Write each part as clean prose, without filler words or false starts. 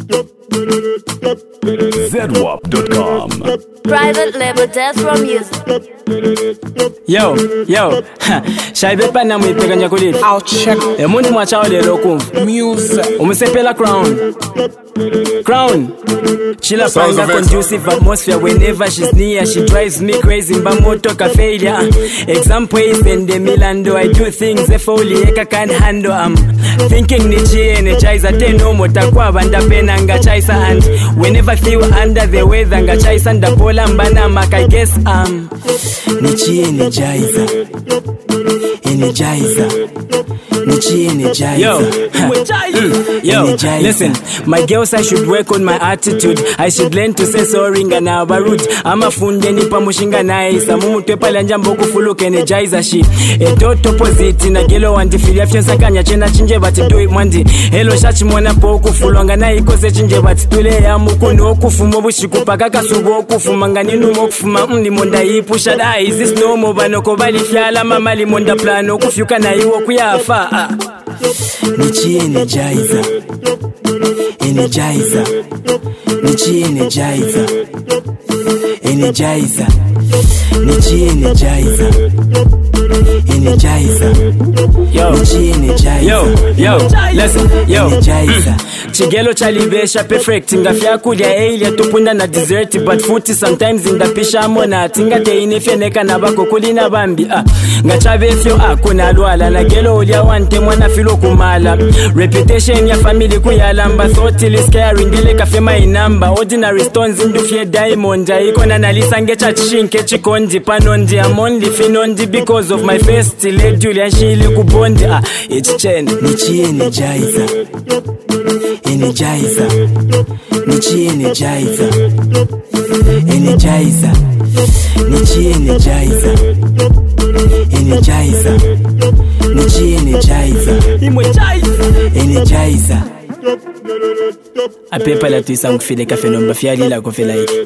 ZWAP.com. Private label Death Row Music. Yo, shaibe pana mwipeganya kuliti. I'll check Emuntu mwacha wale lokumva. music. Umusepela Crown. Sheila find conducive atmosphere whenever she's near. She drives me crazy. Mbamoto failure. Example is in the Milando. I do things if only eka can handle. I'm thinking nichi energizer. Teno motakwa banda pena nga chaisa. And whenever I feel under the weather nga chaisa ndapola mbana maka. I guess nichi energizer. Nichi energizer. Yo, listen, my girls, I should work on my attitude. I should learn to say sorry ngana barut. Ama funde nipa mushinga naisa. Mumutwe pala njambo kufuluke energizer shi. Toto opposite na gelo wanti filia fiansa kanya chena chinje bati doi mwandi. Hello shachi mwana po kufulonga na ikose chinje bati tule ya mukunu okufumo bushikupa kaka subo okufuma nganinu mokufuma monda ipusha da. Is this normal banoko bali fiala mama limonda plano kufyuka na iwo kuyafa. Nichi energizer. Nichi energizer. Nichi energizer. Yo, listen, Chigelo chalibesha perfect. Ngafya kulia elia tupunda na dessert. But futi sometimes indapisha mona. Tinga teine feneka na bako kulina bambi. Ngachabe fyo kuna luala. Na gelo ulia wante mwana filo kumala. Reputation ya family kuyalamba. Thought ili scary ndile kafema inamba. Ordinary stones indufye diamond. Ikona nalisa ngecha chishinke chikondi. Panondi I'm only finondi because of my face. Tile Julia shili kubondi. It's chain. Nichi energizer. Nichi energizer. Nichi energizer. A pepa la tuisa mkufile kafe nomba fiali la kufila hiki.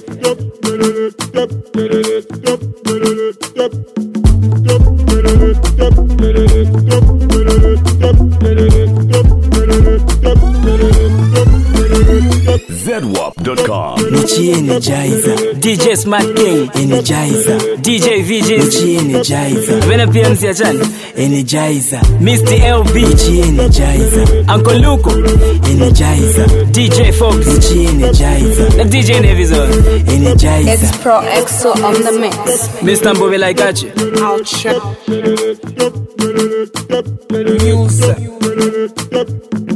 ZWAP.com. Nichi energizer. DJ Smart King Energizer. DJ VJ Nichi energizer. Vena PMC ya chana Energizer. Mr. LB Nichi energizer. Uncle Luko Energizer. DJ Fox Nichi energizer. Na DJ Nevizon Energizer. It's Pro EXO on the mix. Mr. Mbobela I got you. I'll check music.